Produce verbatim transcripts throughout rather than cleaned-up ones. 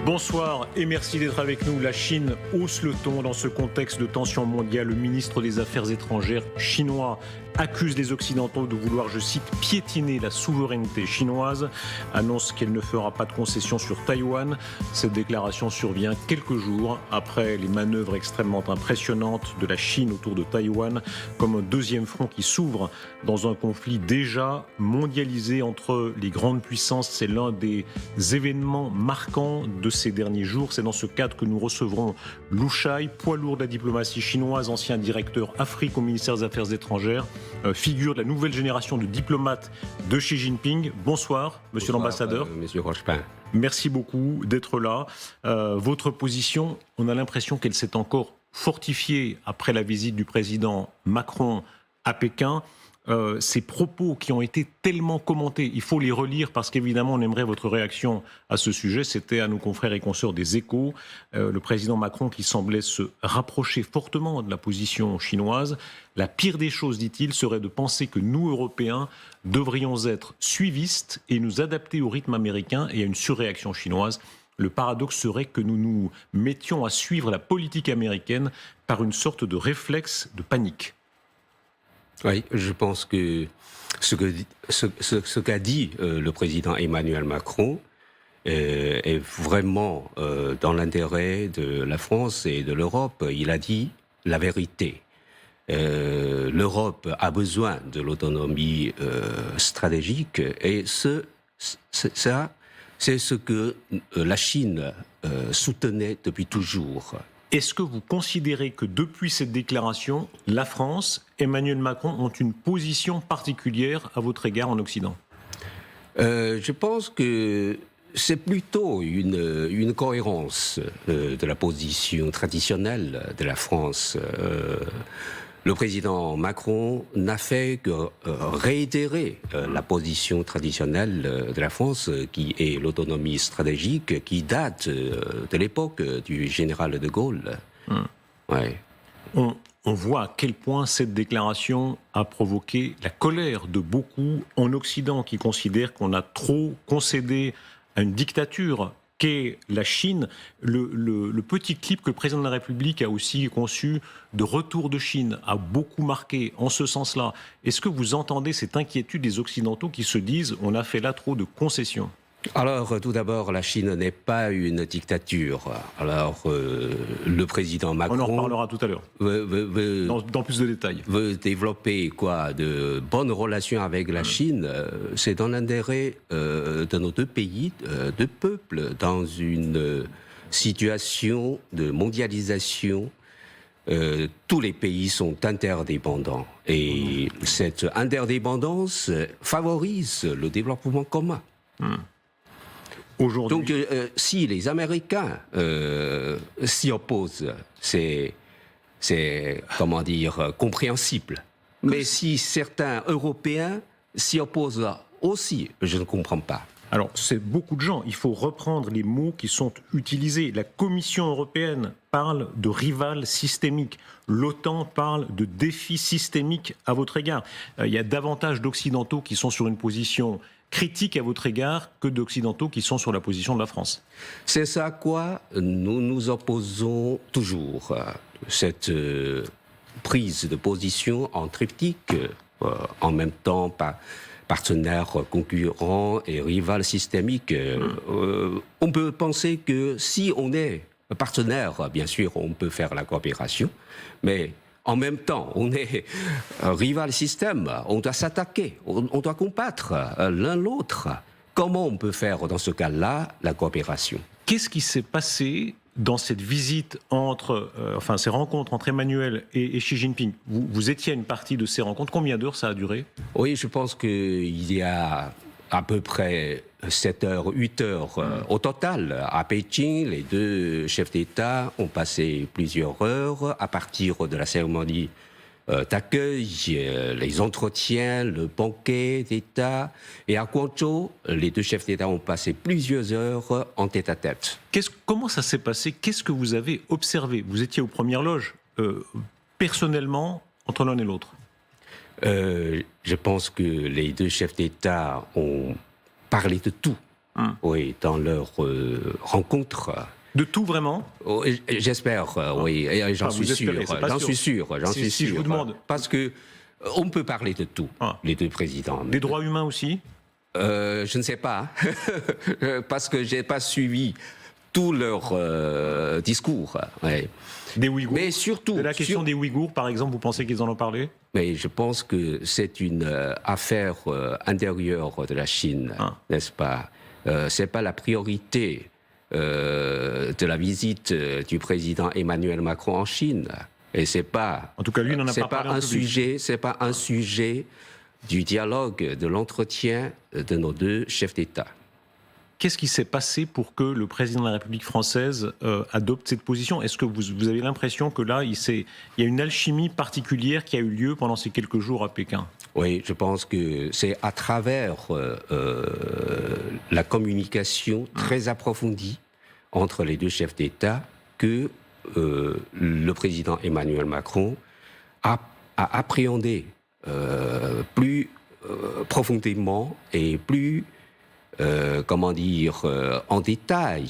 Bonsoir et merci d'être avec nous. La Chine hausse le ton dans ce contexte de tension mondiale. Le ministre des Affaires étrangères chinois accuse les Occidentaux de vouloir, je cite, piétiner la souveraineté chinoise, annonce qu'elle ne fera pas de concessions sur Taïwan. Cette déclaration survient quelques jours après les manœuvres extrêmement impressionnantes de la Chine autour de Taïwan, comme un deuxième front qui s'ouvre dans un conflit déjà mondialisé entre les grandes puissances. C'est l'un des événements marquants de ces derniers jours. C'est dans ce cadre que nous recevrons Lu Shai, poids lourd de la diplomatie chinoise, ancien directeur Afrique au ministère des Affaires étrangères, euh, figure de la nouvelle génération de diplomates de Xi Jinping. Bonsoir, monsieur Bonsoir, l'ambassadeur. Euh, monsieur Rochepin. Merci beaucoup d'être là. Euh, votre position, on a l'impression qu'elle s'est encore fortifiée après la visite du président Macron à Pékin. Euh, ces propos qui ont été tellement commentés, il faut les relire parce qu'évidemment on aimerait votre réaction à ce sujet. C'était à nos confrères et consoeurs des Échos, euh, le président Macron qui semblait se rapprocher fortement de la position chinoise. La pire des choses, dit-il, serait de penser que nous, Européens, devrions être suivistes et nous adapter au rythme américain et à une surréaction chinoise. Le paradoxe serait que nous nous mettions à suivre la politique américaine par une sorte de réflexe de panique. Oui, je pense que ce que ce, ce, ce qu'a dit euh, le président Emmanuel Macron euh, est vraiment euh, dans l'intérêt de la France et de l'Europe. Il a dit la vérité. Euh, L'Europe a besoin de l'autonomie euh, stratégique et ce, c'est, ça, c'est ce que la Chine euh, soutenait depuis toujours. Est-ce que vous considérez que depuis cette déclaration, la France, Emmanuel Macron ont une position particulière à votre égard en Occident ? euh, Je pense que c'est plutôt une, une cohérence euh, de la position traditionnelle de la France. Euh, le président Macron n'a fait que euh, réitérer euh, la position traditionnelle de la France, euh, qui est l'autonomie stratégique, qui date euh, de l'époque du général de Gaulle. Hum. Ouais. On, on voit à quel point cette déclaration a provoqué la colère de beaucoup en Occident, qui considèrent qu'on a trop concédé à une dictature qu'est la Chine. Le, le, le petit clip que le président de la République a aussi conçu de retour de Chine a beaucoup marqué en ce sens-là. Est-ce que vous entendez cette inquiétude des Occidentaux qui se disent on a fait là trop de concessions ? Alors, tout d'abord, la Chine n'est pas une dictature. Alors, euh, le président Macron... On en reparlera tout à l'heure, veut, veut, veut, dans, dans plus de détails. Veut développer quoi, de bonnes relations avec la Chine. Euh, c'est dans l'intérêt euh, de nos deux pays, euh, de peuples, dans une situation de mondialisation. Euh, tous les pays sont interdépendants. Et mmh. cette interdépendance favorise le développement commun. Mmh. Aujourd'hui. Donc, euh, si les Américains euh, s'y opposent, c'est, c'est, comment dire, compréhensible. Mais si certains Européens s'y opposent aussi, je ne comprends pas. Alors, c'est beaucoup de gens. Il faut reprendre les mots qui sont utilisés. La Commission européenne parle de rival systémique. L'OTAN parle de défi systémique à votre égard. Euh, il y a davantage d'Occidentaux qui sont sur une position critique à votre égard que d'Occidentaux qui sont sur la position de la France. C'est ça à quoi nous nous opposons toujours. Cette euh, prise de position en triptyque, euh, en même temps par partenaire concurrent et rival systémique. Euh, euh, on peut penser que si on est partenaire, bien sûr, on peut faire la coopération, mais en même temps, on est un rival système, on doit s'attaquer, on, on doit combattre l'un l'autre. Comment on peut faire dans ce cas-là la coopération ? Qu'est-ce qui s'est passé dans cette visite entre, euh, enfin ces rencontres entre Emmanuel et, et Xi Jinping ? vous, vous étiez à une partie de ces rencontres. Combien d'heures ça a duré ? Oui, je pense qu'il y a à peu près sept heures, huit heures euh, au total. À Pékin, les deux chefs d'État ont passé plusieurs heures à partir de la cérémonie euh, d'accueil, euh, les entretiens, le banquet d'État. Et à Guangzhou, les deux chefs d'État ont passé plusieurs heures en tête-à-tête. Qu'est-ce, comment ça s'est passé ? Qu'est-ce que vous avez observé ? Vous étiez aux premières loges, euh, personnellement, entre l'un et l'autre. Euh, je pense que les deux chefs d'État ont parlé de tout. hum. oui, dans leur euh, rencontre. De tout vraiment? oh, J'espère, euh, ah. oui, et j'en enfin, suis, sûr. J'en suis sûr, j'en suis si sûr. Je vous demande. Parce que on peut parler de tout, ah. les deux présidents. Des droits humains aussi? euh, Je ne sais pas, parce que j'ai pas suivi tout leur euh, discours. Ouais. Des Ouïghours. Mais surtout, de la question sur... des Ouïghours, par exemple, vous pensez qu'ils en ont parlé? Mais je pense que c'est une euh, affaire euh, intérieure de la Chine, ah. n'est-ce pas? euh, C'est pas la priorité euh, de la visite euh, du président Emmanuel Macron en Chine. Et c'est pas. En tout cas, lui, il n'en a pas parlé. Pas un sujet. C'est pas un sujet du dialogue, de l'entretien de nos deux chefs d'État. Qu'est-ce qui s'est passé pour que le président de la République française euh, adopte cette position? Est-ce que vous, vous avez l'impression que là, il, il y a une alchimie particulière qui a eu lieu pendant ces quelques jours à Pékin? Oui, je pense que c'est à travers euh, euh, la communication très approfondie entre les deux chefs d'État que euh, le président Emmanuel Macron a, a appréhendé euh, plus euh, profondément et plus Euh, comment dire, euh, en détail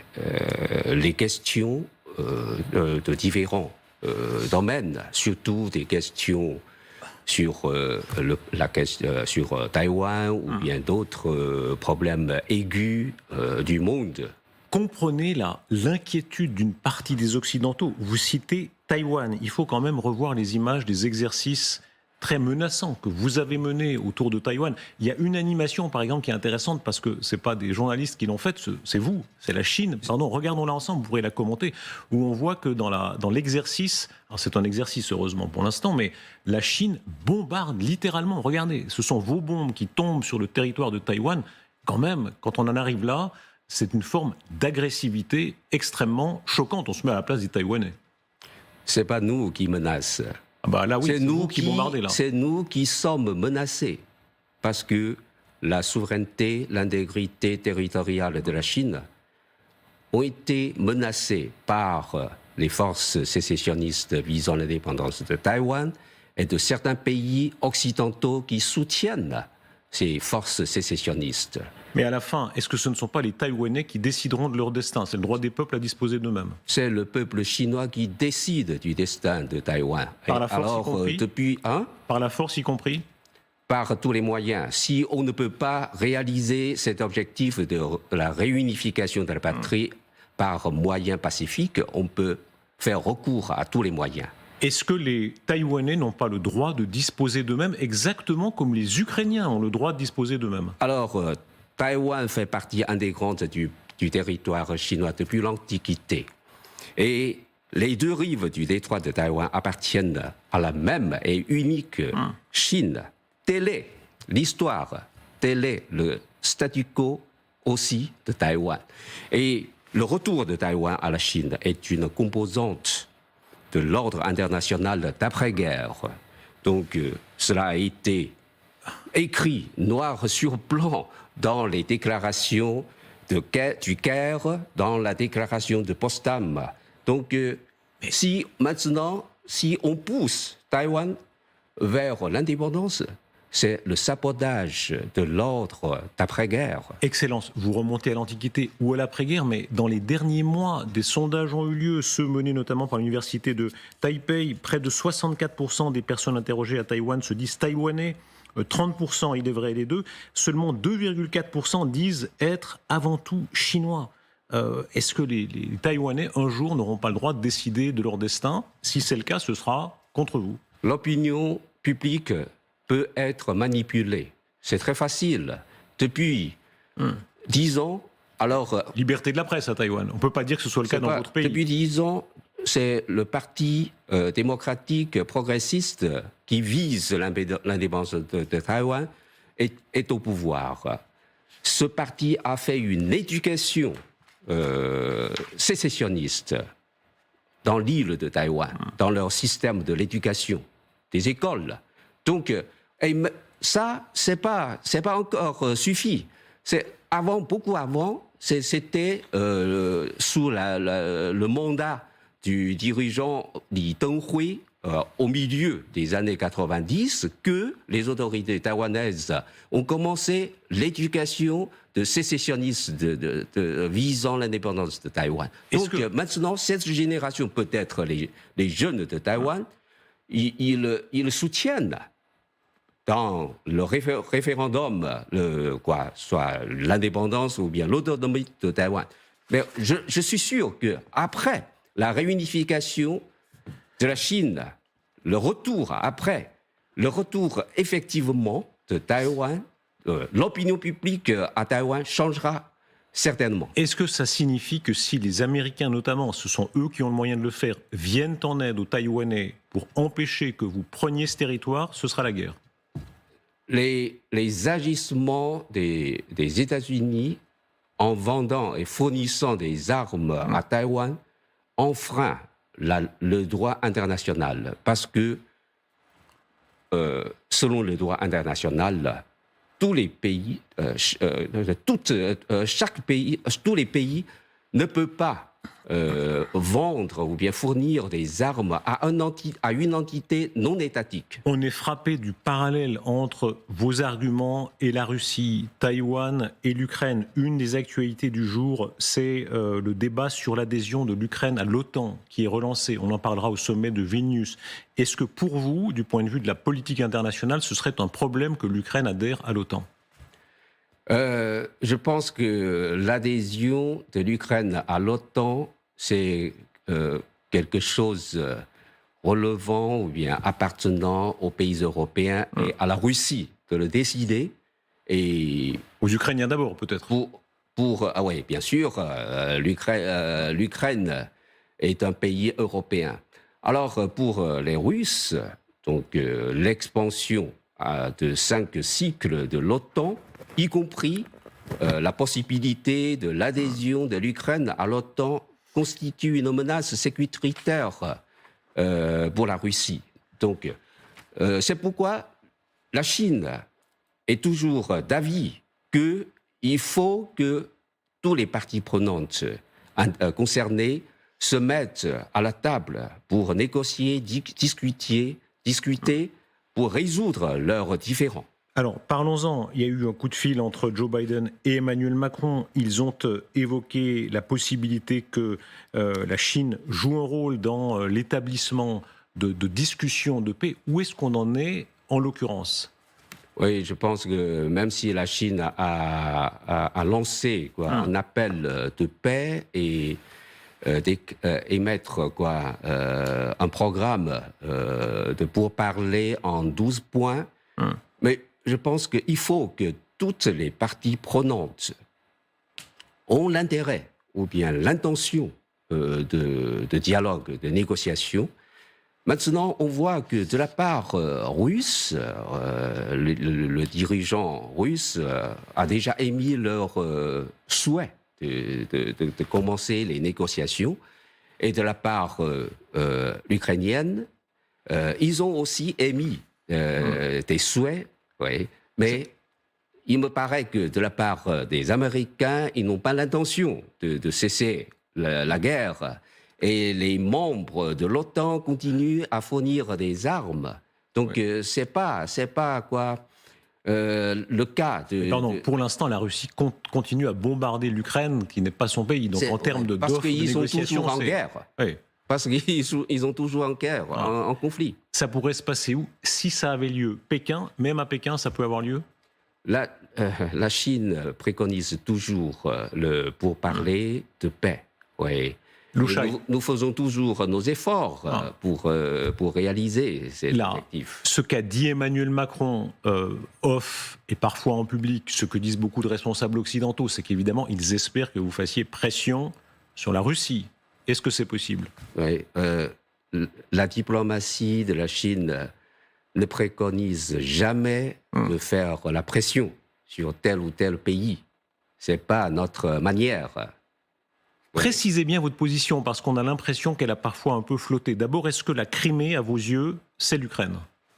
euh, les questions euh, de différents euh, domaines, surtout des questions sur, euh, le, la question, sur Taïwan ou mmh. bien d'autres euh, problèmes aigus euh, du monde. Comprenez là l'inquiétude d'une partie des Occidentaux. Vous citez Taïwan. Il faut quand même revoir les images des exercices très menaçant que vous avez mené autour de Taïwan. Il y a une animation, par exemple, qui est intéressante parce que ce n'est pas des journalistes qui l'ont faite, c'est vous, c'est la Chine. Pardon, regardons-la ensemble, vous pourrez la commenter, où on voit que dans, la, dans l'exercice, alors c'est un exercice heureusement pour l'instant, mais la Chine bombarde littéralement. Regardez, ce sont vos bombes qui tombent sur le territoire de Taïwan. Quand même, quand on en arrive là, c'est une forme d'agressivité extrêmement choquante. On se met à la place des Taïwanais. C'est pas nous qui menaçons. Ah bah là, oui, c'est, c'est nous qui, qui là. C'est nous qui sommes menacés parce que la souveraineté, l'intégrité territoriale de la Chine ont été menacées par les forces sécessionnistes visant l'indépendance de Taïwan et de certains pays occidentaux qui soutiennent ces forces sécessionnistes. Mais à la fin, est-ce que ce ne sont pas les Taïwanais qui décideront de leur destin? C'est le droit des peuples à disposer d'eux-mêmes. C'est le peuple chinois qui décide du destin de Taïwan. Par la force Alors, y compris depuis, hein? Par la force y compris? Par tous les moyens. Si on ne peut pas réaliser cet objectif de la réunification de la patrie hum. par moyens pacifiques, on peut faire recours à tous les moyens. Est-ce que les Taïwanais n'ont pas le droit de disposer d'eux-mêmes exactement comme les Ukrainiens ont le droit de disposer d'eux-mêmes? Alors, euh, Taïwan fait partie intégrante du, du territoire chinois depuis l'Antiquité. Et les deux rives du détroit de Taïwan appartiennent à la même et unique hum. Chine. Telle est l'histoire, tel est le statu quo aussi de Taïwan. Et le retour de Taïwan à la Chine est une composante de l'ordre international d'après-guerre. Donc, euh, cela a été écrit noir sur blanc dans les déclarations de, du Caire, dans la déclaration de Potsdam. Donc, euh, si maintenant, si on pousse Taïwan vers l'indépendance, c'est le sabotage de l'ordre d'après-guerre. Excellence, vous remontez à l'Antiquité ou à l'après-guerre, mais dans les derniers mois, des sondages ont eu lieu, ceux menés notamment par l'université de Taipei. Près de soixante-quatre pour cent des personnes interrogées à Taïwan se disent taïwanais, trente pour cent il est vrai les deux. Seulement deux virgule quatre pour cent disent être avant tout chinois. Euh, est-ce que les, les Taïwanais, un jour, n'auront pas le droit de décider de leur destin? Si c'est le cas, ce sera contre vous. L'opinion publique peut être manipulé. C'est très facile. Depuis hum. dix ans, alors... Liberté de la presse à Taïwan. On ne peut pas dire que ce soit le cas dans pas, votre pays. Depuis dix ans, c'est le parti euh, démocratique progressiste qui vise l'indépendance de, de Taïwan est, est au pouvoir. Ce parti a fait une éducation euh, sécessionniste dans l'île de Taïwan, hum. dans leur système de l'éducation, des écoles. Donc, et ça, c'est pas, c'est pas encore euh, suffi. C'est avant, beaucoup avant, c'est, c'était euh, sous la, la, le mandat du dirigeant Li Denghui, euh, au milieu des années quatre-vingt-dix que les autorités taïwanaises ont commencé l'éducation de sécessionnistes de, de, de, visant l'indépendance de Taïwan. Donc que... maintenant, cette génération, peut-être les, les jeunes de Taïwan, ils, ils, ils soutiennent dans le réfé- référendum, le, quoi, soit l'indépendance ou bien l'autonomie de Taïwan. Mais je, je suis sûr qu'après la réunification de la Chine, le retour après, le retour effectivement de Taïwan, euh, l'opinion publique à Taïwan changera certainement. Est-ce que ça signifie que si les Américains notamment, ce sont eux qui ont le moyen de le faire, viennent en aide aux Taïwanais pour empêcher que vous preniez ce territoire, ce sera la guerre? Les, les agissements des, des États-Unis en vendant et fournissant des armes à Taïwan enfreint la, le droit international. Parce que, euh, selon le droit international, tous les pays, euh, euh, tout, euh, chaque pays, tous les pays ne peuvent pas euh, vendre ou bien fournir des armes à, un enti- à une entité non étatique. On est frappé du parallèle entre vos arguments et la Russie, Taïwan et l'Ukraine. Une des actualités du jour, c'est euh, le débat sur l'adhésion de l'Ukraine à l'OTAN qui est relancé. On en parlera au sommet de Vilnius. Est-ce que pour vous, du point de vue de la politique internationale, ce serait un problème que l'Ukraine adhère à l'OTAN ? Euh, je pense que l'adhésion de l'Ukraine à l'OTAN, c'est euh, quelque chose relevant ou bien appartenant aux pays européens mmh. et à la Russie de le décider. Et aux Ukrainiens d'abord, peut-être. Pour, pour ah oui, bien sûr, euh, l'Ukraine, euh, l'Ukraine est un pays européen. Alors pour les Russes, donc euh, l'expansion euh, de cinq cycles de l'OTAN, y compris euh, la possibilité de l'adhésion de l'Ukraine à l'OTAN, constitue une menace sécuritaire euh, pour la Russie. Donc, euh, c'est pourquoi la Chine est toujours d'avis qu'il faut que tous les parties prenantes euh, concernées se mettent à la table pour négocier, di- discuter, discuter, pour résoudre leurs différends. Alors, parlons-en. Il y a eu un coup de fil entre Joe Biden et Emmanuel Macron. Ils ont évoqué la possibilité que euh, la Chine joue un rôle dans euh, l'établissement de, de discussions de paix. Où est-ce qu'on en est, en l'occurrence ? Oui, je pense que même si la Chine a, a, a lancé quoi, ah. un appel de paix et euh, euh, émettre quoi, euh, un programme euh, de pourparlers en douze points, ah. mais je pense qu'il faut que toutes les parties prenantes ont l'intérêt ou bien l'intention euh, de, de dialogue, de négociation. Maintenant, on voit que de la part euh, russe, euh, le, le, le dirigeant russe euh, a déjà émis leur euh, souhait de, de, de, de commencer les négociations. Et de la part euh, euh, ukrainienne, euh, ils ont aussi émis euh, mmh. des souhaits. Oui, mais il me paraît que de la part des Américains, ils n'ont pas l'intention de, de cesser la, la guerre. Et les membres de l'OTAN continuent à fournir des armes. Donc, oui. euh, c'est pas, c'est pas quoi, euh, le cas de... Pardon, de... pour l'instant, la Russie con- continue à bombarder l'Ukraine, qui n'est pas son pays. Donc, c'est, en termes de, parce d'offres, de négociations... Parce qu'ils sont toujours en c'est... guerre. Oui. Parce qu'ils sont, ils ont toujours en guerre, ah. en, en conflit. Ça pourrait se passer où ? Si ça avait lieu, Pékin, même à Pékin, ça peut avoir lieu ? La, euh, la Chine préconise toujours euh, le pourparler de paix. Oui. Nous, nous faisons toujours nos efforts ah. euh, pour, euh, pour réaliser ces Là, objectifs. Ce qu'a dit Emmanuel Macron, euh, off et parfois en public, ce que disent beaucoup de responsables occidentaux, c'est qu'évidemment, ils espèrent que vous fassiez pression sur la Russie. Est-ce que c'est possible ? Oui. Euh, la diplomatie de la Chine ne préconise jamais hum. de faire la pression sur tel ou tel pays. Ce n'est pas notre manière. Précisez bien votre position, parce qu'on a l'impression qu'elle a parfois un peu flotté. D'abord, est-ce que la Crimée, à vos yeux, c'est l'Ukraine ?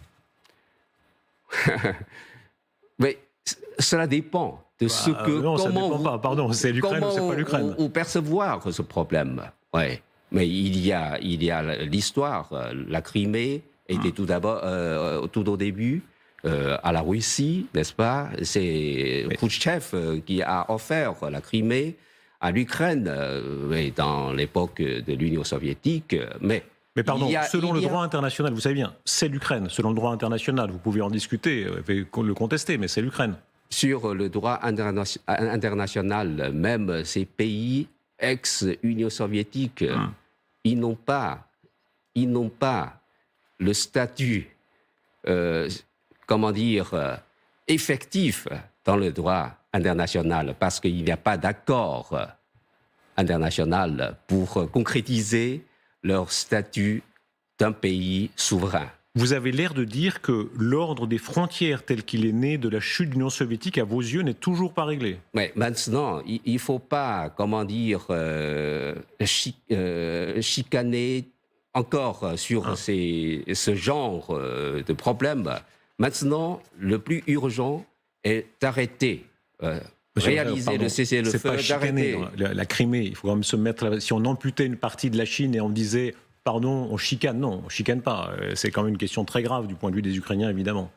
Mais cela dépend de bah, ce que... Non, comment ça dépend vous, pas, pardon, c'est l'Ukraine ou c'est pas l'Ukraine ? Ou, ou percevoir ce problème, ouais. Mais il y a, il y a l'histoire. La Crimée était tout d'abord, euh, tout au début, euh, à la Russie, n'est-ce pas? C'est Khrouchtchev qui a offert la Crimée à l'Ukraine, euh, dans l'époque de l'Union soviétique. Mais, mais pardon, a, selon le a... droit international, vous savez bien, c'est l'Ukraine. Selon le droit international, vous pouvez en discuter, le contester, mais c'est l'Ukraine. Sur le droit interna international, même ces pays ex-Union soviétique, hum. ils n'ont pas, ils n'ont pas le statut, euh, comment dire, euh, effectif dans le droit international, parce qu'il n'y a pas d'accord international pour concrétiser leur statut d'un pays souverain. Vous avez l'air de dire que l'ordre des frontières tel qu'il est né de la chute de l'Union soviétique, à vos yeux, n'est toujours pas réglé. Mais maintenant, il ne faut pas, comment dire, euh, chi euh, chicaner encore sur ah. ces, ce genre euh, de problème. Maintenant, le plus urgent est d'arrêter, euh, réaliser pardon, le cessez-le-feu, d'arrêter. La, la Crimée, il faut quand même se mettre... Si on amputait une partie de la Chine et on disait... Pardon, on chicane. Non, on chicane pas. C'est quand même une question très grave du point de vue des Ukrainiens, évidemment.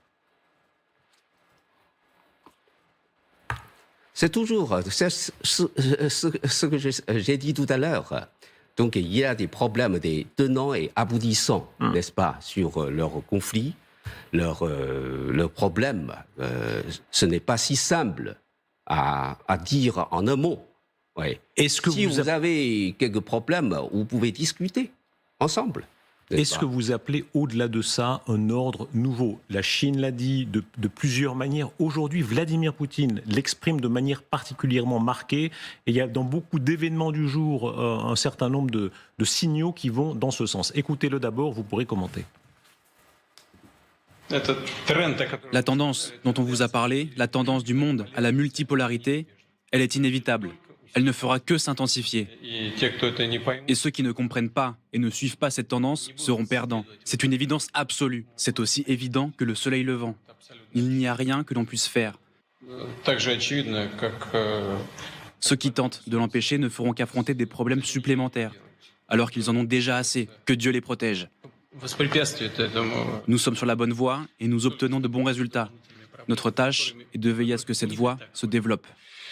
C'est toujours ce, ce, ce, ce que j'ai dit tout à l'heure. Donc, il y a des problèmes, des tenants et aboutissants, hum. n'est-ce pas, sur leur conflit, leur, euh, leur problème. Euh, ce n'est pas si simple à, à dire en un mot. Ouais. Est-ce que si vous, vous avez quelques problèmes, vous pouvez discuter ensemble. Est-ce pas que vous appelez au-delà de ça un ordre nouveau? La Chine l'a dit de, de plusieurs manières. Aujourd'hui, Vladimir Poutine l'exprime de manière particulièrement marquée. Et il y a dans beaucoup d'événements du jour euh, un certain nombre de, de signaux qui vont dans ce sens. Écoutez-le d'abord, vous pourrez commenter. La tendance dont on vous a parlé, la tendance du monde à la multipolarité, elle est inévitable. Elle ne fera que s'intensifier. Et ceux qui ne comprennent pas et ne suivent pas cette tendance seront perdants. C'est une évidence absolue. C'est aussi évident que le soleil levant. Il n'y a rien que l'on puisse faire. Ceux qui tentent de l'empêcher ne feront qu'affronter des problèmes supplémentaires, alors qu'ils en ont déjà assez. Que Dieu les protège. Nous sommes sur la bonne voie et nous obtenons de bons résultats. Notre tâche est de veiller à ce que cette voie se développe.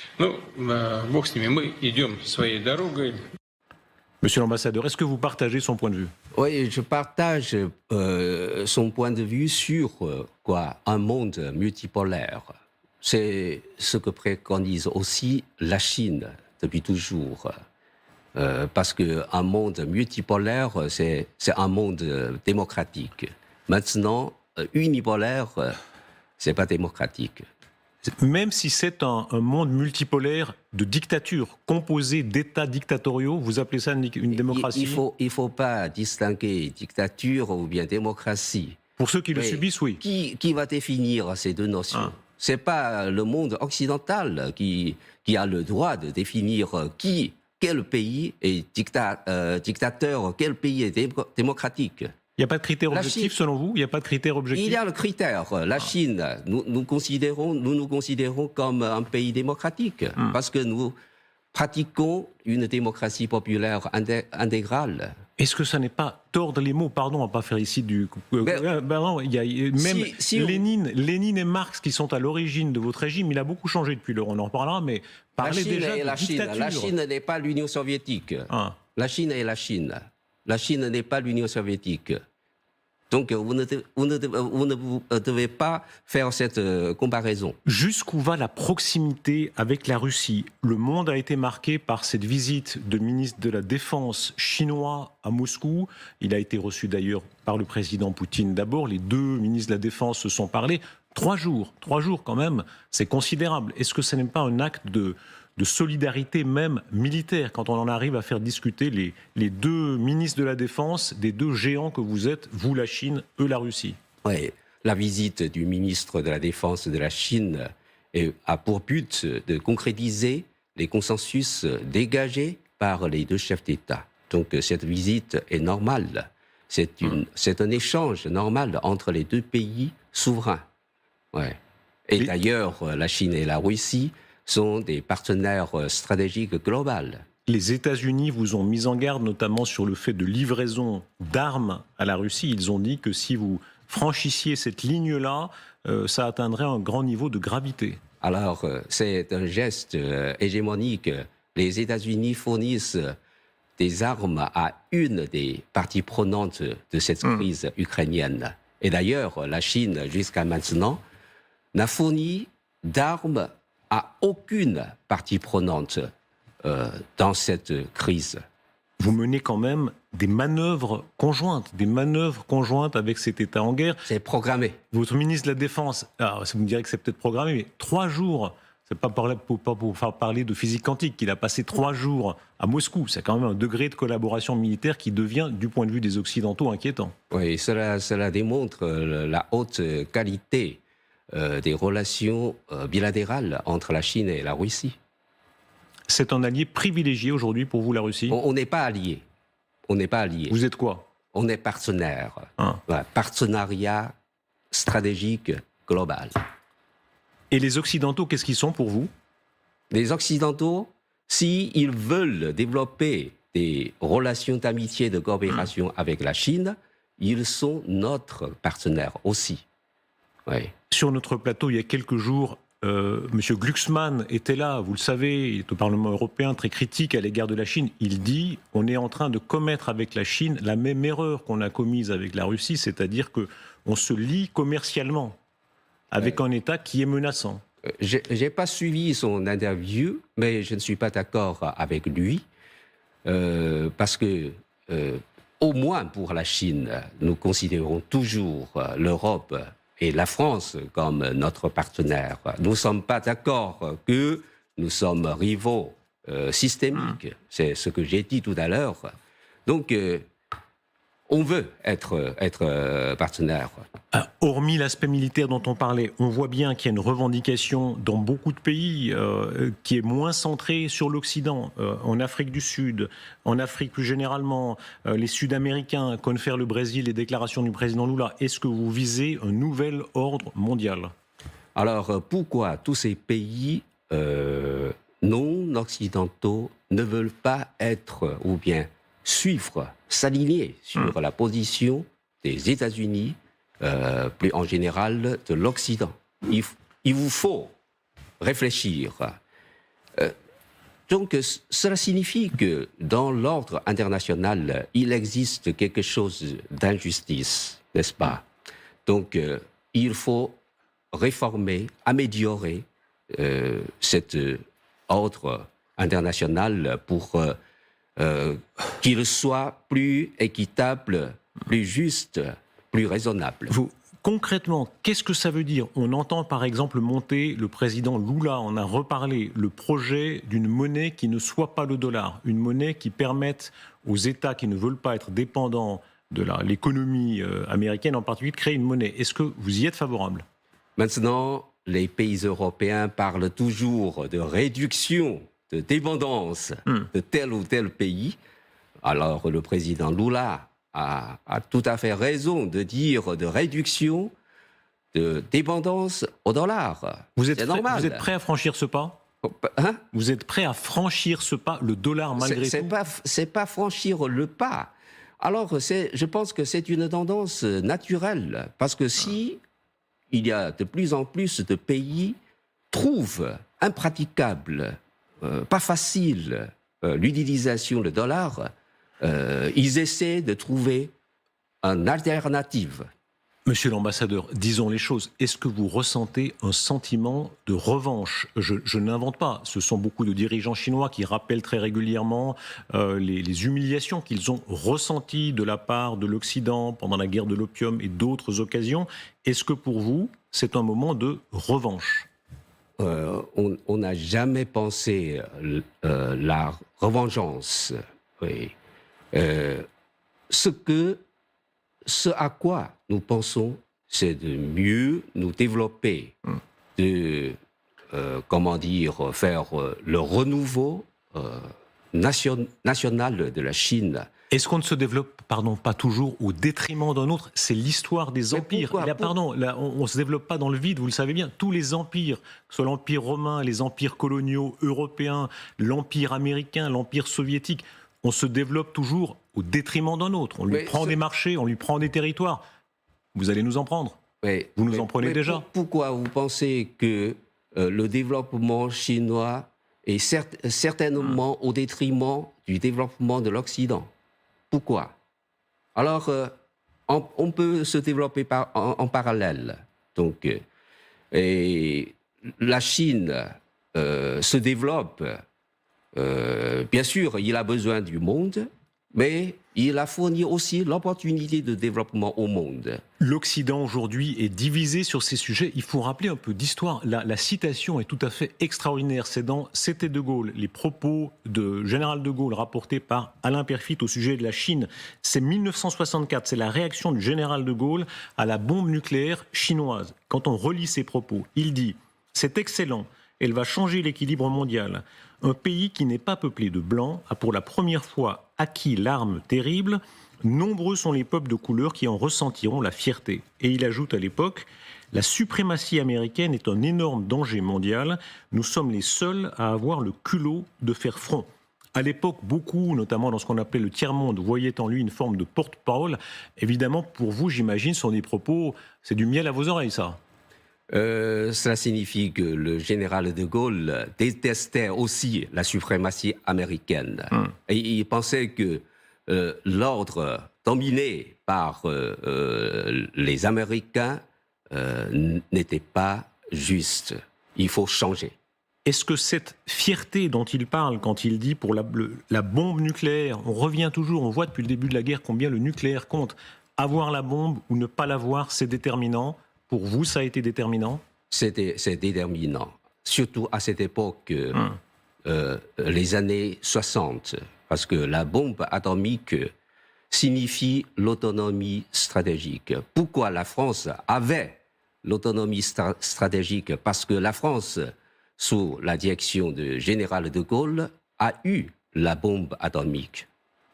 Monsieur l'ambassadeur, est-ce que vous partagez son point de vue? Oui, je partage euh, son point de vue sur euh, quoi, un monde multipolaire. C'est ce que préconise aussi la Chine depuis toujours. Euh, parce qu'un monde multipolaire, c'est un monde démocratique. Maintenant, unipolaire, c'est pas démocratique. Même si c'est un, un monde multipolaire de dictature, composé d'États dictatoriaux, vous appelez ça une, une démocratie? Il ne faut, il faut pas distinguer dictature ou bien démocratie. Pour ceux qui Mais le subissent, oui. Qui, qui va définir ces deux notions? ah. Ce n'est pas le monde occidental qui, qui a le droit de définir qui, quel pays est dicta, euh, dictateur, quel pays est dé démocratique. Il n'y a pas de critère objectif Chine, selon vous? Il n'y a pas de critère objectif? Il y a le critère. La Chine, nous nous considérons, nous, nous considérons comme un pays démocratique hum. parce que nous pratiquons une démocratie populaire intégrale. Est-ce que ça n'est pas tordre les mots? Pardon, on va pas faire ici du... Ben, ben non, il y a même si, si Lénine, on... Lénine et Marx qui sont à l'origine de votre régime, il a beaucoup changé depuis lors, on en reparlera, mais parlez déjà de la dictature. Chine. La Chine n'est pas l'Union soviétique. Ah. La Chine est la Chine. La Chine n'est pas l'Union soviétique. Donc, vous ne, vous, ne, vous ne devez pas faire cette euh, comparaison. Jusqu'où va la proximité avec la Russie? Le monde a été marqué par cette visite de ministre de la Défense chinois à Moscou. Il a été reçu d'ailleurs par le président Poutine d'abord. Les deux ministres de la Défense se sont parlé. Trois jours, trois jours quand même, c'est considérable. Est-ce que ce n'est pas un acte de... de solidarité même militaire, quand on en arrive à faire discuter les, les deux ministres de la Défense des deux géants que vous êtes, vous la Chine, eux la Russie? Oui, la visite du ministre de la Défense de la Chine a pour but de concrétiser les consensus dégagés par les deux chefs d'État. Donc cette visite est normale, c'est une, c'est un échange normal entre les deux pays souverains. Ouais. Et les... d'ailleurs, la Chine et la Russie sont des partenaires stratégiques globaux. Les États-Unis vous ont mis en garde notamment sur le fait de livraison d'armes à la Russie. Ils ont dit que si vous franchissiez cette ligne-là, euh, ça atteindrait un grand niveau de gravité. Alors, euh, c'est un geste euh, hégémonique. Les États-Unis fournissent des armes à une des parties prenantes de cette crise mmh. ukrainienne. Et d'ailleurs, la Chine, jusqu'à maintenant, n'a fourni d'armes à aucune partie prenante euh, dans cette crise. Vous menez quand même des manœuvres conjointes, des manœuvres conjointes avec cet État en guerre. C'est programmé. Votre ministre de la Défense, alors vous me direz que c'est peut-être programmé, mais trois jours, c'est pas pour, pour, pour, pour faire parler de physique quantique, qu'il a passé trois jours à Moscou. C'est quand même un degré de collaboration militaire qui devient, du point de vue des Occidentaux, inquiétant. Oui, cela, cela démontre la haute qualité euh, des relations euh, bilatérales entre la Chine et la Russie. C'est un allié privilégié aujourd'hui pour vous, la Russie ? On n'est pas alliés. On n'est pas alliés. Vous êtes quoi ? On est partenaires. Ah. Voilà, partenariat stratégique global. Et les Occidentaux, qu'est-ce qu'ils sont pour vous ? Les Occidentaux, s'ils veulent développer des relations d'amitié, de coopération mmh. avec la Chine, ils sont notre partenaire aussi. Oui. Sur notre plateau, il y a quelques jours, Euh, Monsieur Glucksmann était là, vous le savez, il est au Parlement européen, très critique à l'égard de la Chine. Il dit on est en train de commettre avec la Chine la même erreur qu'on a commise avec la Russie, c'est-à-dire qu'on se lie commercialement avec euh, un État qui est menaçant. Je n'ai pas suivi son interview, mais je ne suis pas d'accord avec lui, euh, parce que, euh, au moins pour la Chine, nous considérons toujours l'Europe et la France comme notre partenaire. Nous ne sommes pas d'accord que nous sommes rivaux euh, systémiques. Mmh. C'est ce que j'ai dit tout à l'heure. Donc, euh, on veut être, être euh, partenaire. Ah, hormis l'aspect militaire dont on parlait, on voit bien qu'il y a une revendication dans beaucoup de pays euh, qui est moins centrée sur l'Occident. Euh, en Afrique du Sud, en Afrique plus généralement, euh, les Sud-Américains, confèrent le Brésil, les déclarations du président Lula. Est-ce que vous visez un nouvel ordre mondial ? Alors, pourquoi tous ces pays euh, non occidentaux ne veulent pas être, ou bien suivre, s'aligner sur mmh. la position des États-Unis, euh, plus en général de l'Occident. Il, il vous faut réfléchir. Euh, donc, cela signifie que dans l'ordre international, il existe quelque chose d'injustice, n'est-ce pas ? Donc, euh, il faut réformer, améliorer euh, cet ordre international pour euh, Euh, qu'il soit plus équitable, plus juste, plus raisonnable. Vous, concrètement, qu'est-ce que ça veut dire ? On entend par exemple monter, le président Lula en a reparlé, le projet d'une monnaie qui ne soit pas le dollar, une monnaie qui permette aux États qui ne veulent pas être dépendants de la, l'économie euh, américaine en particulier de créer une monnaie. Est-ce que vous y êtes favorable ? Maintenant, les pays européens parlent toujours de réduction de dépendance mmh. de tel ou tel pays. Alors le président Lula a, a tout à fait raison de dire de réduction de dépendance au dollar. Vous êtes, c'est prêt, normal. Vous êtes prêt à franchir ce pas ? Hein ? Vous êtes prêt à franchir ce pas, le dollar malgré c'est, tout ? C'est pas, c'est pas franchir le pas. Alors c'est, je pense que c'est une tendance naturelle, parce que si il y a de plus en plus de pays trouvent impraticable Euh, pas facile euh, l'utilisation du dollar, euh, ils essaient de trouver une alternative. Monsieur l'ambassadeur, disons les choses. Est-ce que vous ressentez un sentiment de revanche ? Je, je n'invente pas. Ce sont beaucoup de dirigeants chinois qui rappellent très régulièrement euh, les, les humiliations qu'ils ont ressenties de la part de l'Occident pendant la guerre de l'opium et d'autres occasions. Est-ce que pour vous, c'est un moment de revanche ? Euh, on n'a jamais pensé euh, la revengeance. Oui. Euh, ce, que, ce à quoi nous pensons, c'est de mieux nous développer, mmh. de, euh, comment dire, faire le renouveau euh, nation, national de la Chine. Est-ce qu'on ne se développe, pardon, pas toujours au détriment d'un autre? C'est l'histoire des Mais empires. pourquoi, là, pour... pardon, là, on ne se développe pas dans le vide, vous le savez bien. Tous les empires, que ce soit l'empire romain, les empires coloniaux européens, l'empire américain, l'empire soviétique, on se développe toujours au détriment d'un autre. On lui mais prend ce... des marchés, on lui prend des territoires. Vous allez nous en prendre. Mais, vous nous mais, en prenez mais déjà. Pour, pourquoi vous pensez que euh, le développement chinois est cert, certainement mmh. au détriment du développement de l'Occident? Pourquoi? Alors, euh, on, on peut se développer par, en, en parallèle. Donc, euh, et la Chine euh, se développe. Euh, bien sûr, il a besoin du monde, mais il a fourni aussi l'opportunité de développement au monde. L'Occident aujourd'hui est divisé sur ces sujets. Il faut rappeler un peu d'histoire. La, la citation est tout à fait extraordinaire. C'est dans C'était de Gaulle, les propos de Général de Gaulle rapportés par Alain Peyrefitte au sujet de la Chine. C'est mille neuf cent soixante-quatre, c'est la réaction du Général de Gaulle à la bombe nucléaire chinoise. Quand on relit ses propos, il dit « C'est excellent, elle va changer l'équilibre mondial. Un pays qui n'est pas peuplé de blancs a pour la première fois acquis l'arme terrible. Nombreux sont les peuples de couleur qui en ressentiront la fierté. » Et il ajoute à l'époque « La suprématie américaine est un énorme danger mondial. Nous sommes les seuls à avoir le culot de faire front. » À l'époque, beaucoup, notamment dans ce qu'on appelait le tiers-monde, voyaient en lui une forme de porte-parole. Évidemment, pour vous, j'imagine, ce sont des propos, c'est du miel à vos oreilles, ça. Euh, cela signifie que le général de Gaulle détestait aussi la suprématie américaine. Hum. Et il pensait que euh, l'ordre dominé par euh, euh, les Américains euh, n'était pas juste. Il faut changer. Est-ce que cette fierté dont il parle quand il dit pour la, le, la bombe nucléaire, on revient toujours, on voit depuis le début de la guerre combien le nucléaire compte. Avoir la bombe ou ne pas l'avoir, c'est déterminant. Pour vous, ça a été déterminant? C'était, c'est déterminant. Surtout à cette époque, euh, hum. euh, les années soixante. Parce que la bombe atomique signifie l'autonomie stratégique. Pourquoi la France avait l'autonomie stra- stratégique? Parce que la France, sous la direction du général de Gaulle, a eu la bombe atomique.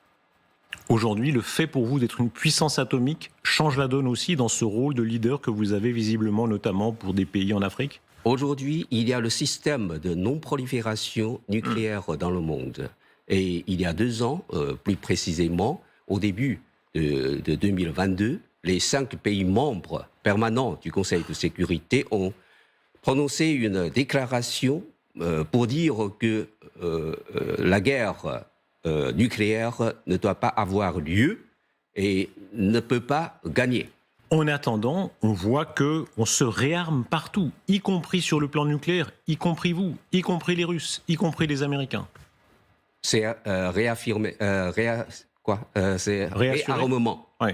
Aujourd'hui, le fait pour vous d'être une puissance atomique change la donne aussi dans ce rôle de leader que vous avez visiblement, notamment pour des pays en Afrique? Aujourd'hui, il y a le système de non-prolifération nucléaire mmh. dans le monde. Et il y a deux ans, euh, plus précisément, au début de, de deux mille vingt-deux, les cinq pays membres permanents du Conseil de sécurité ont prononcé une déclaration euh, pour dire que euh, euh, la guerre Euh, nucléaire ne doit pas avoir lieu et ne peut pas gagner. En attendant, on voit qu'on se réarme partout, y compris sur le plan nucléaire, y compris vous, y compris les Russes, y compris les Américains. C'est euh, réaffirmé, euh, réa, quoi euh, c'est réarmement. Ouais.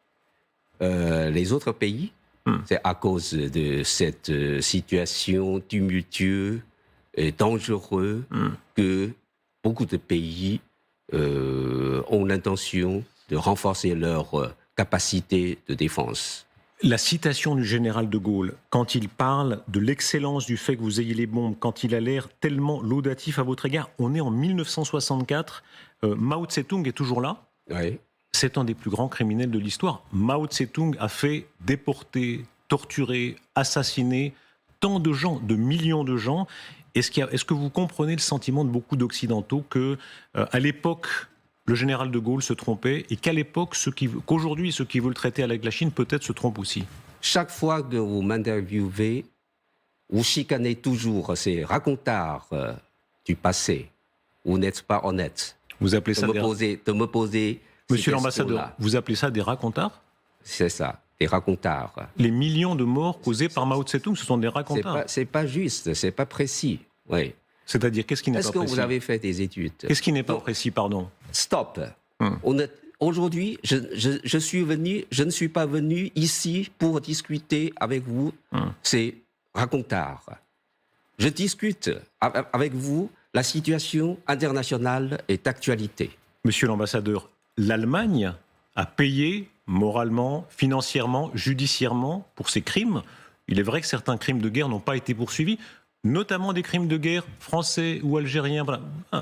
Euh, les autres pays, hum. c'est à cause de cette euh, situation tumultueuse et dangereuse hum. que beaucoup de pays Euh, ont l'intention de renforcer leur euh, capacité de défense. La citation du général de Gaulle, quand il parle de l'excellence du fait que vous ayez les bombes, quand il a l'air tellement laudatif à votre égard, on est en mille neuf cent soixante-quatre, euh, Mao Tse-tung est toujours là. Oui. C'est un des plus grands criminels de l'histoire. Mao Tse-tung a fait déporter, torturer, assassiner tant de gens, de millions de gens. Est-ce, qu'il y a, est-ce que vous comprenez le sentiment de beaucoup d'Occidentaux que, euh, à l'époque, le général de Gaulle se trompait et qu'à l'époque, ceux qui, qu'aujourd'hui, ceux qui veulent traiter avec la Chine, peut-être se trompent aussi? Chaque fois que vous m'interviewez, vous chicanez toujours ces racontards euh, du passé. Vous n'êtes pas honnête. Vous appelez ça de des... me poser, de me poser Monsieur l'ambassadeur, vous appelez ça des racontards? C'est ça. Des racontards. Les millions de morts causés par Mao Tse-tung, ce sont des racontards. C'est pas, c'est pas juste, c'est pas précis. Oui. C'est-à-dire, qu'est-ce qui n'est Est-ce pas précis? Est-ce que vous avez fait des études? Qu'est-ce qui n'est pas Donc, précis, pardon? Stop. Hum. On est, aujourd'hui, je, je, je, suis venu, je ne suis pas venu ici pour discuter avec vous hum. ces racontards. Je discute avec vous la situation internationale et d'actualité. Monsieur l'ambassadeur, l'Allemagne a payé moralement, financièrement, judiciairement pour ces crimes. Il est vrai que certains crimes de guerre n'ont pas été poursuivis, notamment des crimes de guerre français ou algériens.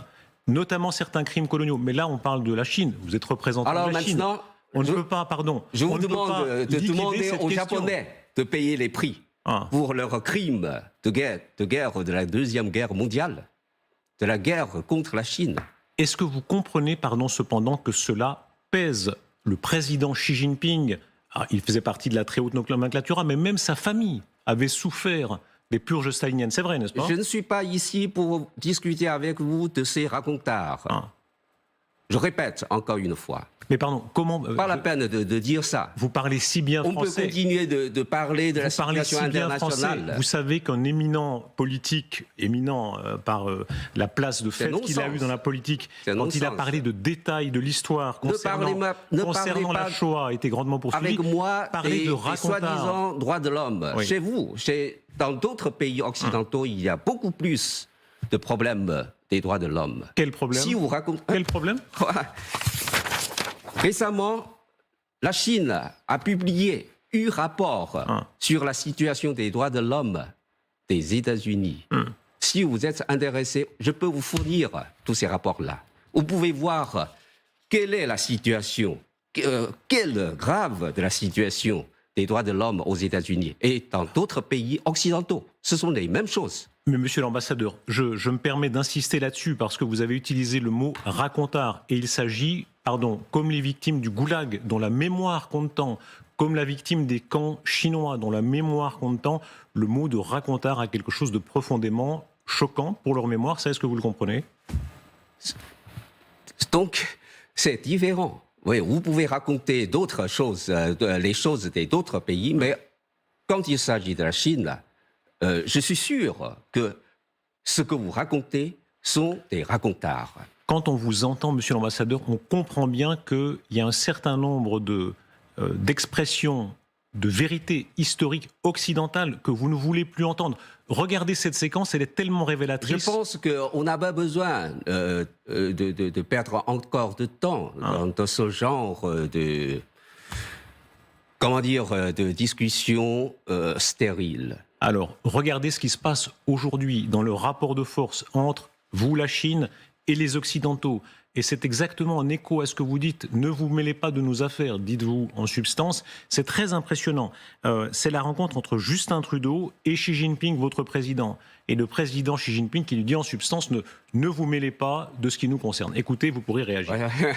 notamment certains crimes coloniaux. Mais là, on parle de la Chine. Vous êtes représentant Alors de la Chine. maintenant, On ne je, peut pas, pardon. Je vous on demande ne de demander aux question. Japonais de payer les prix ah. pour leurs crimes de guerre, de guerre de la Deuxième Guerre mondiale, de la guerre contre la Chine. Est-ce que vous comprenez, pardon, cependant, que cela pèse le président Xi Jinping? Ah, il faisait partie de la très haute nomenclature, mais même sa famille avait souffert des purges staliniennes. C'est vrai, n'est-ce pas? Je ne suis pas ici pour discuter avec vous de ces racontards. Ah. Je répète encore une fois. Mais pardon, comment... Pas euh, la peine de, de dire ça. Vous parlez si bien On français. peut continuer de, de parler de vous la parlez situation si bien internationale. français. Vous savez qu'un éminent politique, éminent euh, par euh, la place de fait qu'il a eu dans la politique, quand il a parlé de détails de l'histoire concernant, ne ma, ne concernant la Shoah, a été grandement poursuivi. Avec moi parler et, de et soi-disant droits de l'homme. Oui. Chez vous, chez, dans d'autres pays occidentaux, hum. il y a beaucoup plus de problèmes des droits de l'homme. Quel problème? Si vous racontez... Quel problème? Récemment, la Chine a publié un rapport ah. sur la situation des droits de l'homme des États-Unis. Mm. Si vous êtes intéressé, je peux vous fournir tous ces rapports-là. Vous pouvez voir quelle est la situation, euh, quelle grave de la situation des droits de l'homme aux États-Unis et dans d'autres pays occidentaux. Ce sont les mêmes choses. Mais monsieur l'ambassadeur, je, je me permets d'insister là-dessus parce que vous avez utilisé le mot racontard et il s'agit, pardon, comme les victimes du goulag dont la mémoire compte tant, comme la victime des camps chinois dont la mémoire compte tant, le mot de racontard a quelque chose de profondément choquant pour leur mémoire. Ça, est-ce que vous le comprenez? Donc, c'est différent. Oui, vous pouvez raconter d'autres choses, euh, les choses d'autres pays, mais quand il s'agit de la Chine, euh, je suis sûr que ce que vous racontez sont des racontards. Quand on vous entend, monsieur l'ambassadeur, on comprend bien qu'il y a un certain nombre de, euh, d'expressions de vérité historique occidentale que vous ne voulez plus entendre. Regardez cette séquence, elle est tellement révélatrice. Je pense qu'on n'a pas besoin euh, de, de, de perdre encore de temps ah. dans, dans ce genre de, comment dire, de discussion euh, stérile. Alors, regardez ce qui se passe aujourd'hui dans le rapport de force entre vous, la Chine, et les Occidentaux. Et c'est exactement en écho à ce que vous dites. Ne vous mêlez pas de nos affaires, dites-vous en substance. C'est très impressionnant. Euh, c'est la rencontre entre Justin Trudeau et Xi Jinping, votre président. Et le président Xi Jinping qui lui dit en substance, ne, ne vous mêlez pas de ce qui nous concerne. Écoutez, vous pourrez réagir.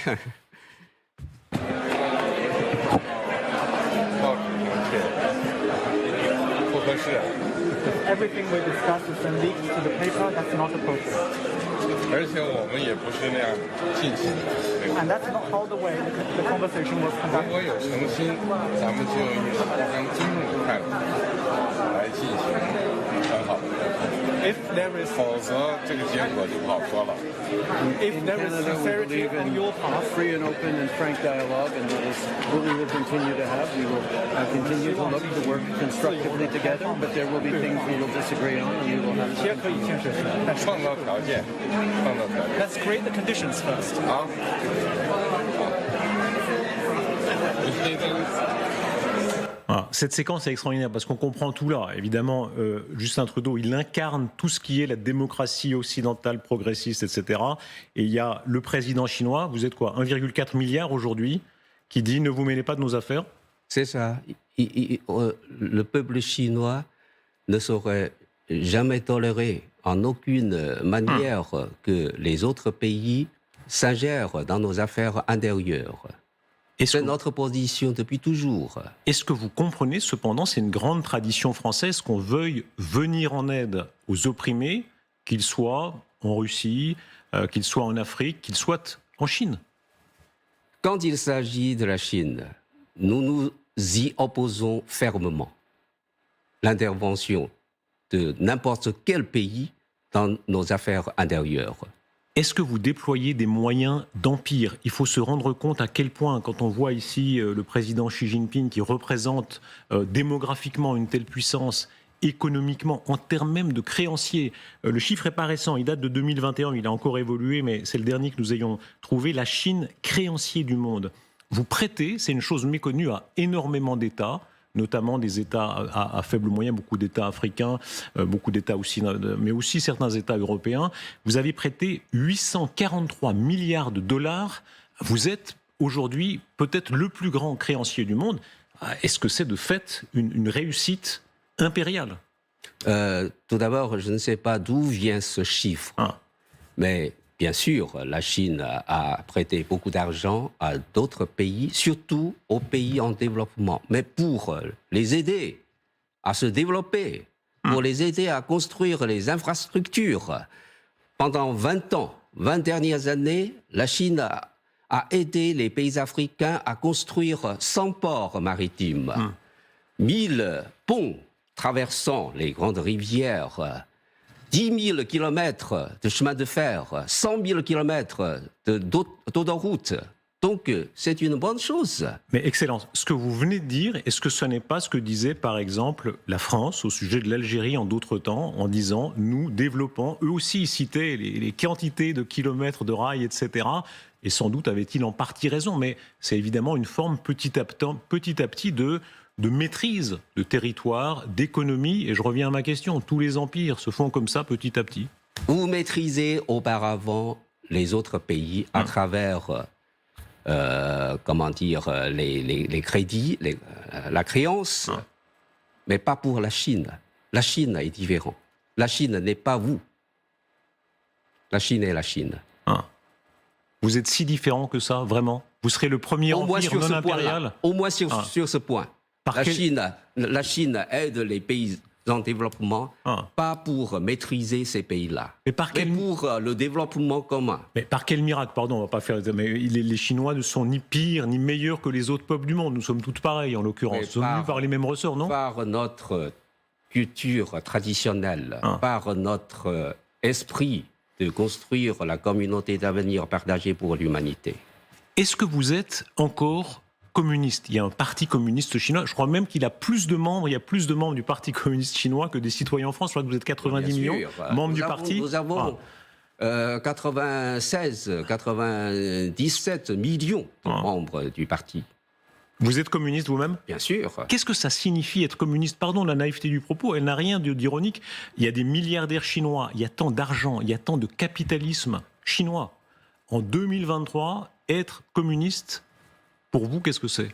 Everything we discuss is then leaked to the paper. That's not appropriate. 而且我们也不是那样进行的。 And that's not how the way the conversation was 如 conducted. 果有诚心，咱们就用一种互相尊重的态度来进行很好的沟通。 If there is, 否则这个结果就不好说了。 if there is sincerity on your part, free and open and frank dialogue, and that is what we will continue to have. We will uh, continue to look to work constructively together, but there will be things we will disagree on, and we will have. 皆可以建设。That's 创造条件，创造条件。 Let's create the conditions first. 好。你这个。 Voilà. Cette séquence est extraordinaire parce qu'on comprend tout là. Évidemment, euh, Justin Trudeau, il incarne tout ce qui est la démocratie occidentale, progressiste, et cetera. Et il y a le président chinois, vous êtes quoi, un virgule quatre milliard aujourd'hui, qui dit « ne vous mêlez pas de nos affaires ». C'est ça. Il, il, euh, le peuple chinois ne saurait jamais tolérer en aucune manière hum. que les autres pays s'ingèrent dans nos affaires intérieures. C'est notre position depuis toujours. Est-ce que vous comprenez, cependant, c'est une grande tradition française qu'on veuille venir en aide aux opprimés, qu'ils soient en Russie, euh, qu'ils soient en Afrique, qu'ils soient en Chine? Quand il s'agit de la Chine, nous nous y opposons fermement. L'intervention de n'importe quel pays dans nos affaires intérieures. Est-ce que vous déployez des moyens d'empire? Il faut se rendre compte à quel point, quand on voit ici euh, le président Xi Jinping qui représente euh, démographiquement une telle puissance, économiquement, en termes même de créanciers, euh, le chiffre est pas récent, il date de deux mille vingt et un, il a encore évolué, mais c'est le dernier que nous ayons trouvé, la Chine créancier du monde. Vous prêtez, c'est une chose méconnue, à énormément d'États, notamment des États à, à faible moyen, beaucoup d'États africains, euh, beaucoup d'États aussi, mais aussi certains États européens. Vous avez prêté huit cent quarante-trois milliards de dollars. Vous êtes aujourd'hui peut-être le plus grand créancier du monde. Est-ce que c'est de fait une, une réussite impériale ? euh, Tout d'abord, je ne sais pas d'où vient ce chiffre. Ah. Mais bien sûr, la Chine a prêté beaucoup d'argent à d'autres pays, surtout aux pays en développement. Mais pour les aider à se développer, pour les aider à construire les infrastructures, pendant vingt ans, vingt dernières années, la Chine a, a aidé les pays africains à construire cent ports maritimes, hum. mille ponts traversant les grandes rivières, dix mille kilomètres de chemin de fer, cent mille kilomètres d'autoroute. Donc, c'est une bonne chose. Mais Excellence, ce que vous venez de dire, est-ce que ce n'est pas ce que disait, par exemple, la France au sujet de l'Algérie en d'autres temps, en disant, nous développons, eux aussi ils citaient les, les quantités de kilomètres de rails, et cetera. Et sans doute avait-il en partie raison, mais c'est évidemment une forme petit à petit, petit, à petit de... de maîtrise de territoire, d'économie. Et je reviens à ma question, tous les empires se font comme ça petit à petit. Vous maîtrisez auparavant les autres pays à hum. travers, euh, comment dire, les, les, les crédits, les, la créance, hum. mais pas pour la Chine. La Chine est différente. La Chine n'est pas vous. La Chine est la Chine. Hum. Vous êtes si différent que ça, vraiment ? Vous serez le premier au empire non impérial ? Au moins sur, hum. sur ce point. La Chine, la Chine aide les pays en développement, ah. pas pour maîtriser ces pays-là, mais, par quel... mais pour le développement commun. Mais par quel miracle, pardon, on va pas faire. Mais les, les Chinois ne sont ni pires ni meilleurs que les autres peuples du monde. Nous sommes tous pareils, en l'occurrence. Nous sommes par, par les mêmes ressorts, non ? Par notre culture traditionnelle, ah. par notre esprit de construire la communauté d'avenir partagée pour l'humanité. Est-ce que vous êtes encore communiste? Il y a un parti communiste chinois. Je crois même qu'il a plus de membres. Il y a plus de membres du parti communiste chinois que des citoyens en France. Je crois que vous êtes quatre-vingt-dix millions membres nous du avons, parti. Nous avons ah. euh, quatre-vingt-seize, quatre-vingt-dix-sept millions de ah. membres du parti. Vous êtes communiste vous-même? Bien sûr. Qu'est-ce que ça signifie être communiste? Pardon, la naïveté du propos, elle n'a rien d'ironique. Il y a des milliardaires chinois, il y a tant d'argent, il y a tant de capitalisme chinois. En deux mille vingt-trois, être communiste, pour vous, qu'est-ce que c'est?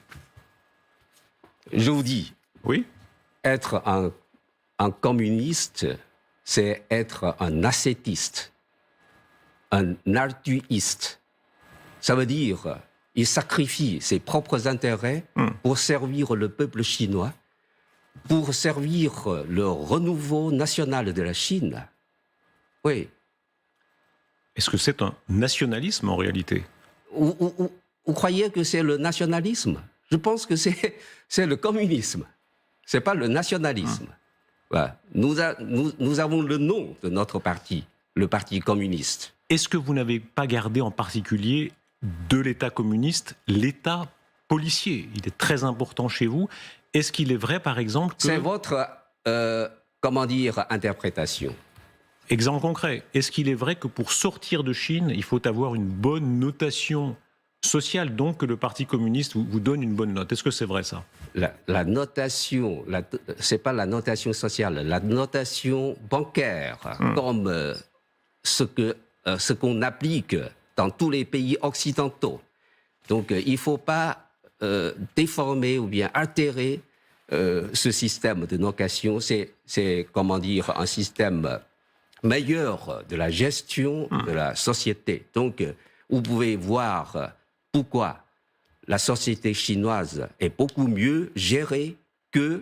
Je vous dis, oui. Être un, un communiste, c'est être un ascétiste, un altruiste. Ça veut dire, il sacrifie ses propres intérêts mmh. pour servir le peuple chinois, pour servir le renouveau national de la Chine. Oui. Est-ce que c'est un nationalisme en réalité? Ou, ou, ou, Vous croyez que c'est le nationalisme? Je pense que c'est, c'est le communisme. Ce n'est pas le nationalisme. Hum. Voilà. Nous, a, nous, nous avons le nom de notre parti, le Parti communiste. Est-ce que vous n'avez pas gardé en particulier de l'État communiste l'État policier? Il est très important chez vous. Est-ce qu'il est vrai, par exemple, que... C'est votre, euh, comment dire, interprétation. Exemple concret. Est-ce qu'il est vrai que pour sortir de Chine, il faut avoir une bonne notation sociale, donc que le Parti communiste vous, vous donne une bonne note? Est-ce que c'est vrai, ça? La, la notation, la, c'est pas la notation sociale, la notation bancaire, hum. comme euh, ce, que, euh, ce qu'on applique dans tous les pays occidentaux. Donc, euh, il ne faut pas euh, déformer ou bien altérer euh, ce système de notation. C'est, c'est, comment dire, un système meilleur de la gestion hum. de la société. Donc, euh, vous pouvez voir... Euh, Pourquoi la société chinoise est beaucoup mieux gérée que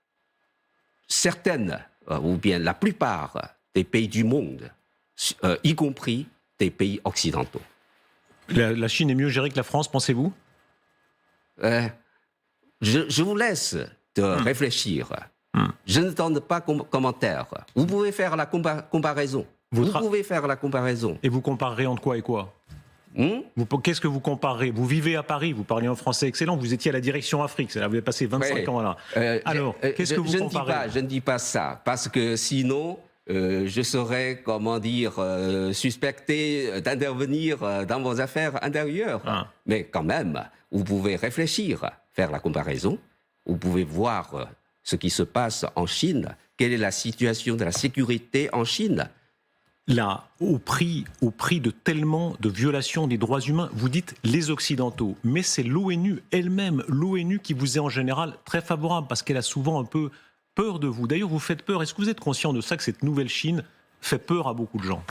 certaines, ou bien la plupart des pays du monde, euh, y compris des pays occidentaux. La, la Chine est mieux gérée que la France, pensez-vous? euh, je, je vous laisse de hum. réfléchir. Hum. Je ne donne pas com- commentaire. Vous pouvez faire la compa- comparaison. Vous, vous tra- pouvez faire la comparaison. Et vous comparerez entre quoi et quoi? Mmh. Vous, qu'est-ce que vous comparez? Vous vivez à Paris, vous parlez en français excellent, vous étiez à la direction Afrique, vous avez passé vingt-cinq ouais. ans là. Euh, Alors, euh, qu'est-ce je, que vous je comparez? ne dis pas, Je ne dis pas ça, parce que sinon, euh, je serais, comment dire, euh, suspecté d'intervenir dans vos affaires intérieures. Ah. Mais quand même, vous pouvez réfléchir, faire la comparaison. vous pouvez voir ce qui se passe en Chine. Quelle est la situation de la sécurité en Chine? Là, au prix, au prix de tellement de violations des droits humains, vous dites les Occidentaux, mais c'est l'ONU elle-même, l'ONU qui vous est en général très favorable, parce qu'elle a souvent un peu peur de vous. D'ailleurs, vous faites peur. Est-ce que vous êtes conscient de ça, que cette nouvelle Chine fait peur à beaucoup de gens?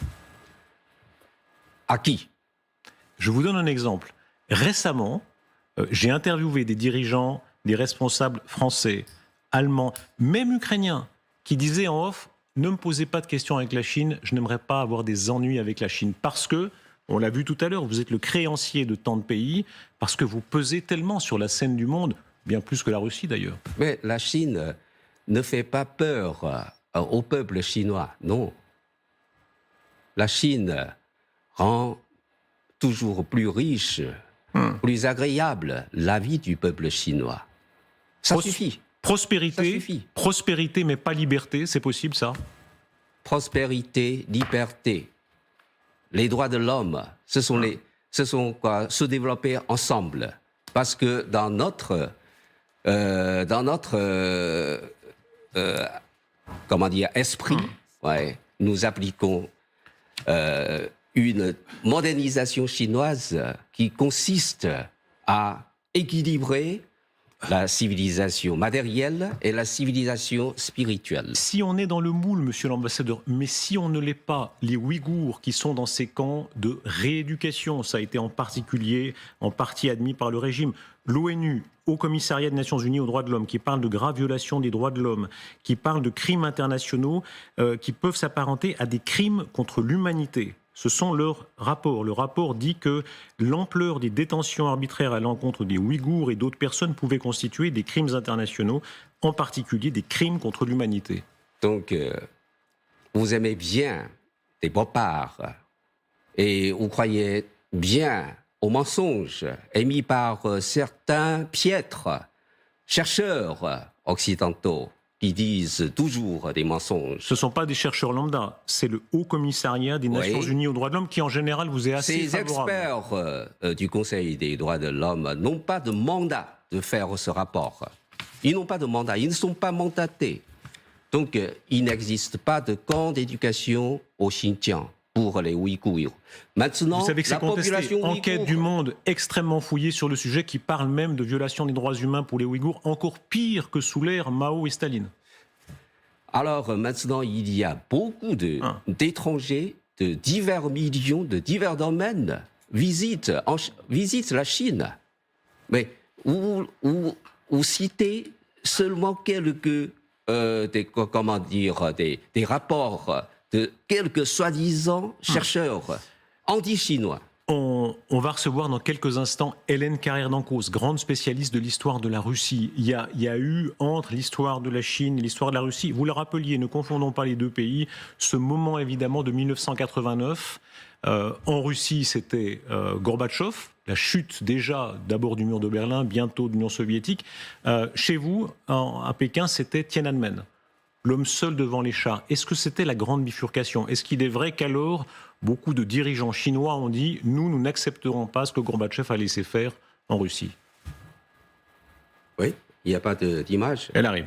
À qui? Je vous donne un exemple. Récemment, euh, j'ai interviewé des dirigeants, des responsables français, allemands, même ukrainiens, qui disaient en off: ne me posez pas de questions avec la Chine, je n'aimerais pas avoir des ennuis avec la Chine. Parce que, on l'a vu tout à l'heure, vous êtes le créancier de tant de pays, parce que vous pesez tellement sur la scène du monde, bien plus que la Russie d'ailleurs. Mais la Chine ne fait pas peur au peuple chinois, non. La Chine rend toujours plus riche, hmm. plus agréable la vie du peuple chinois. Ça Pros- suffit. Prospérité, Ça suffit. prospérité mais pas liberté, c'est possible ça? Prospérité, liberté, les droits de l'homme, ce sont, les, ce sont quoi, se développer ensemble. Parce que dans notre, euh, dans notre euh, euh, comment dire, esprit, ouais, nous appliquons euh, une modernisation chinoise qui consiste à équilibrer la civilisation matérielle et la civilisation spirituelle. Si on est dans le moule, monsieur l'ambassadeur, mais si on ne l'est pas, les Ouïghours qui sont dans ces camps de rééducation, ça a été en particulier, en partie admis par le régime, l'ONU, Haut Commissariat des Nations Unies aux droits de l'homme, qui parle de graves violations des droits de l'homme, qui parle de crimes internationaux euh, qui peuvent s'apparenter à des crimes contre l'humanité. Ce sont leurs rapports. Le rapport dit que l'ampleur des détentions arbitraires à l'encontre des Ouïghours et d'autres personnes pouvait constituer des crimes internationaux, en particulier des crimes contre l'humanité. Donc, euh, vous aimez bien les bobards et vous croyez bien aux mensonges émis par euh, certains piètres chercheurs occidentaux qui disent toujours des mensonges. Ce ne sont pas des chercheurs lambda, c'est le Haut Commissariat des Nations Oui. Unies aux droits de l'homme qui, en général, vous est assez Ces favorable. experts euh, du Conseil des droits de l'homme n'ont pas de mandat de faire ce rapport. Ils n'ont pas de mandat, ils ne sont pas mandatés. Donc, euh, il n'existe pas de camp d'éducation au Xinjiang pour les Ouïghours. Maintenant, Vous savez que c'est la contesté. population Enquête ouïghour- du Monde extrêmement fouillée sur le sujet qui parle même de violation des droits humains pour les Ouïghours, encore pire que sous l'ère Mao et Staline. Alors, euh, maintenant, il y a beaucoup de, Ah. d'étrangers de divers millions, de divers domaines, visitent, en, Ch- visitent la Chine. Mais vous, vous, vous citez seulement quelques, euh, des, co- comment dire, des, des rapports de quelques soi-disant chercheurs anti-chinois. On, on va recevoir dans quelques instants Hélène Carrère d'Ancos, grande spécialiste de l'histoire de la Russie. Il y a, il y a eu entre l'histoire de la Chine et l'histoire de la Russie, vous le rappeliez, ne confondons pas les deux pays, ce moment évidemment de mille neuf cent quatre-vingt-neuf. Euh, en Russie, c'était euh, Gorbatchev, la chute déjà d'abord du mur de Berlin, bientôt de l'Union soviétique. Euh, chez vous, en, à Pékin, c'était Tiananmen, l'homme seul devant les chats. Est-ce que c'était la grande bifurcation? Est-ce qu'il est vrai qu'alors, beaucoup de dirigeants chinois ont dit « nous, nous n'accepterons pas ce que Gorbatchev a laissé faire en Russie ». Oui, il n'y a pas de- d'image. Elle arrive.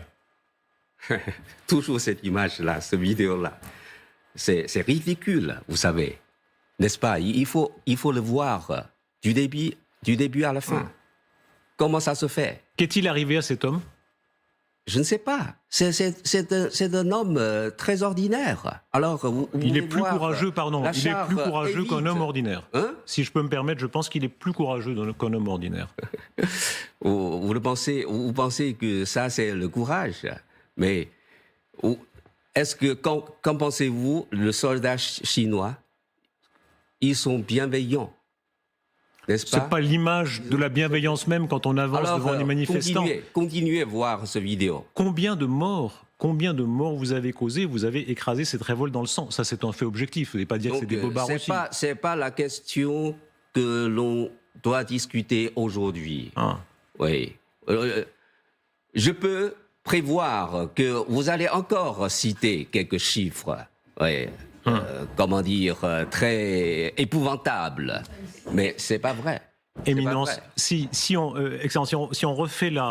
Toujours cette image-là, cette vidéo-là. C'est, c'est ridicule, vous savez. N'est-ce pas? Il il faut, il faut le voir du début, du début à la fin. Comment ça se fait? Qu'est-il arrivé à cet homme? Je ne sais pas. C'est, c'est, c'est, un, c'est un homme euh, très ordinaire. Alors, vous, vous Il est pouvez plus voir courageux, pardon, la il est charte plus courageux évite- qu'un homme ordinaire. Hein? Si je peux me permettre, je pense qu'il est plus courageux qu'un homme ordinaire. Vous, vous le pensez, vous pensez que ça, c'est le courage. Mais ou- est-ce que, qu'en, qu'en pensez-vous, le soldat ch- chinois, ils sont bienveillants, n'est-ce pas? C'est pas l'image de la bienveillance même quand on avance Alors, devant euh, les manifestants. Continuez, continuez à voir ce vidéo. Combien de morts, combien de morts vous avez causé? Vous avez écrasé cette révolte dans le sang. Ça, c'est un fait objectif. Vous ne pas dire que c'est des euh, bobards c'est aussi. pas, c'est pas la question que l'on doit discuter aujourd'hui. Ah. Oui. Euh, je peux prévoir que vous allez encore citer quelques chiffres. Oui. Euh, comment dire, euh, très épouvantables. Mais c'est pas vrai. C'est pas Éminence, vrai. si, si, on, euh, Excellence, si, on, si on refait la,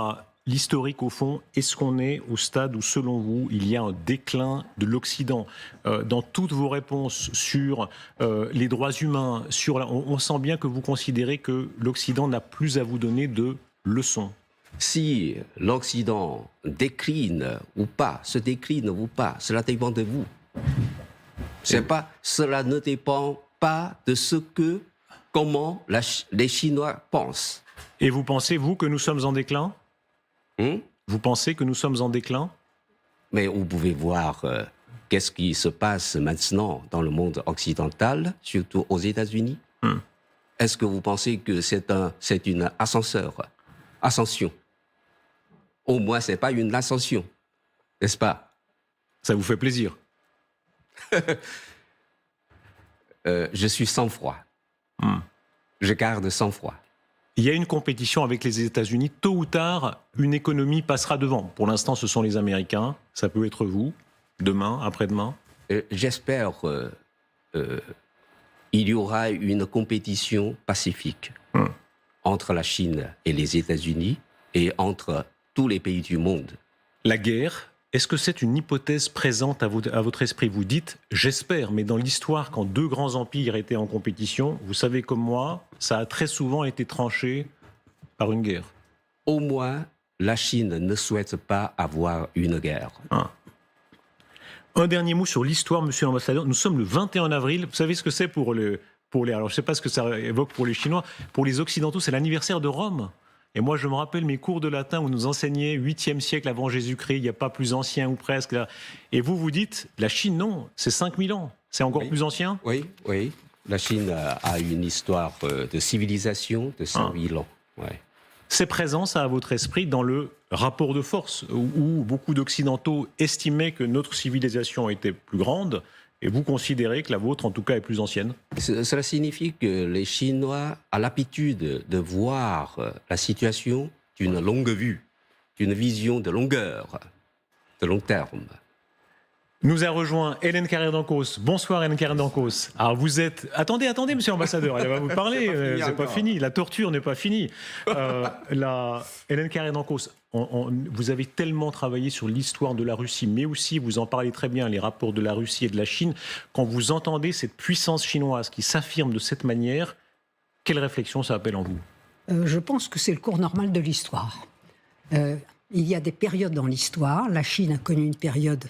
l'historique au fond, est-ce qu'on est au stade où, selon vous, il y a un déclin de l'Occident euh, dans toutes vos réponses sur euh, les droits humains, sur la, on, on sent bien que vous considérez que l'Occident n'a plus à vous donner de leçons. Si l'Occident décline ou pas, se décline ou pas, cela dépend de vous. C'est pas, cela ne dépend pas de ce que, comment la, les Chinois pensent. Et vous pensez, vous, que nous sommes en déclin ? Hum? Vous pensez que nous sommes en déclin ? Mais vous pouvez voir euh, qu'est-ce qui se passe maintenant dans le monde occidental, surtout aux États-Unis. Hum. Est-ce que vous pensez que c'est un, c'est une ascenseur, ascension? Au moins, c'est pas une ascension, n'est-ce pas? Ça vous fait plaisir? euh, Je suis sans froid. Hum. Je garde sans froid. Il y a une compétition avec les États-Unis. Tôt ou tard, une économie passera devant. Pour l'instant, ce sont les Américains. Ça peut être vous, demain, après-demain. Euh, j'espère qu'il euh, euh, y aura une compétition pacifique hum. entre la Chine et les États-Unis et entre tous les pays du monde. La guerre, est-ce que c'est une hypothèse présente à, vous, à votre esprit? Vous dites, j'espère, mais dans l'histoire, quand deux grands empires étaient en compétition, vous savez comme moi, ça a très souvent été tranché par une guerre. Au moins, la Chine ne souhaite pas avoir une guerre. Ah. Un dernier mot sur l'histoire, monsieur l'ambassadeur. Nous sommes le vingt et un avril. Vous savez ce que c'est pour, le, pour les... Alors, je ne sais pas ce que ça évoque pour les Chinois. Pour les Occidentaux, c'est l'anniversaire de Rome. Et moi, je me rappelle mes cours de latin où nous enseigniez huitième siècle avant Jésus-Christ, il n'y a pas plus ancien ou presque. Là. Et vous, vous dites, la Chine, non, c'est cinq mille ans. C'est encore oui. plus ancien? Oui, oui. La Chine a une histoire de civilisation de cinq mille ah. ans. Ouais. C'est présent, ça, à votre esprit, dans le rapport de force, où, où beaucoup d'Occidentaux estimaient que notre civilisation était plus grande, et vous considérez que la vôtre, en tout cas, est plus ancienne? Cela signifie que les Chinois ont l'habitude de voir la situation d'une longue vue, d'une vision de longueur, de long terme. Nous a rejoint Hélène Carrère-Dancos. Bonsoir Hélène Carrère-Dancos. Alors vous êtes... Attendez, attendez monsieur l'ambassadeur, elle va vous parler. C'est pas fini. C'est pas fini. La torture n'est pas finie. Euh, la... Hélène Carrère-Dancos, on, on... vous avez tellement travaillé sur l'histoire de la Russie, mais aussi, vous en parlez très bien, les rapports de la Russie et de la Chine. Quand vous entendez cette puissance chinoise qui s'affirme de cette manière, quelle réflexion ça appelle en vous? euh, Je pense que c'est le cours normal de l'histoire. Euh, il y a des périodes dans l'histoire. La Chine a connu une période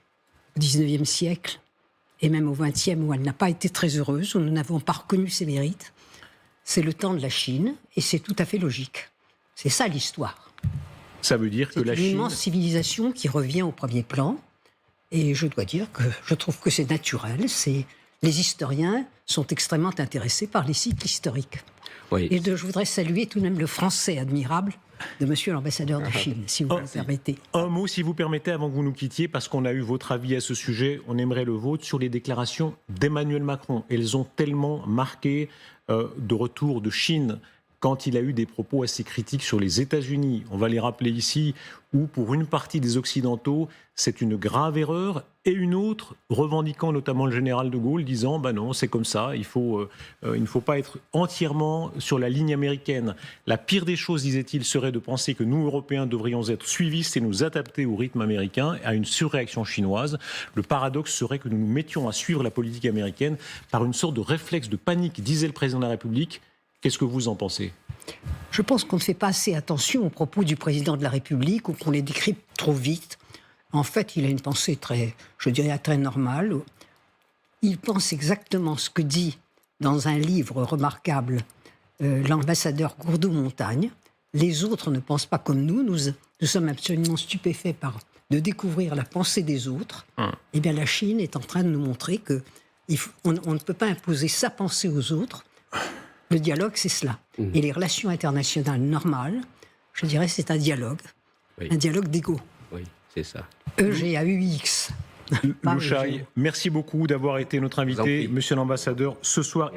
au dix-neuvième siècle, et même au vingtième, où elle n'a pas été très heureuse, où nous n'avons pas reconnu ses mérites. C'est le temps de la Chine, et c'est tout à fait logique. C'est ça l'histoire. Ça veut dire que la Chine... C'est une immense civilisation qui revient au premier plan, et je dois dire que je trouve que c'est naturel. C'est... Les historiens sont extrêmement intéressés par les sites historiques. Oui. Et de, je voudrais saluer tout de même le français admirable de monsieur l'ambassadeur de Chine, si vous un, me permettez. Un mot, si vous permettez, avant que vous nous quittiez, parce qu'on a eu votre avis à ce sujet, on aimerait le vôtre, sur les déclarations d'Emmanuel Macron. Elles ont tellement marqué euh, de retour de Chine quand il a eu des propos assez critiques sur les États-Unis. On va les rappeler ici, où pour une partie des Occidentaux, c'est une grave erreur, et une autre revendiquant notamment le général de Gaulle, disant « ben non, c'est comme ça, il, faut, euh, il ne faut pas être entièrement sur la ligne américaine. La pire des choses, disait-il, serait de penser que nous, Européens, devrions être suivistes et nous adapter au rythme américain, à une surréaction chinoise. Le paradoxe serait que nous nous mettions à suivre la politique américaine par une sorte de réflexe de panique, disait le président de la République. Qu'est-ce que vous en pensez ? Je pense qu'on ne fait pas assez attention aux propos du président de la République ou qu'on les décrypte trop vite. En fait, il a une pensée très, je dirais, très normale. Il pense exactement ce que dit dans un livre remarquable euh, l'ambassadeur Gourdeau-Montagne. Les autres ne pensent pas comme nous. Nous, nous sommes absolument stupéfaits par de découvrir la pensée des autres. Hum. Eh bien, la Chine est en train de nous montrer que il faut, on, on ne peut pas imposer sa pensée aux autres. Le dialogue, c'est cela. Mmh. Et les relations internationales normales, je dirais, c'est un dialogue. Oui. Un dialogue d'ego. Oui, c'est ça. E G A U X. Louchai, merci beaucoup d'avoir été notre invité, monsieur l'ambassadeur, ce soir.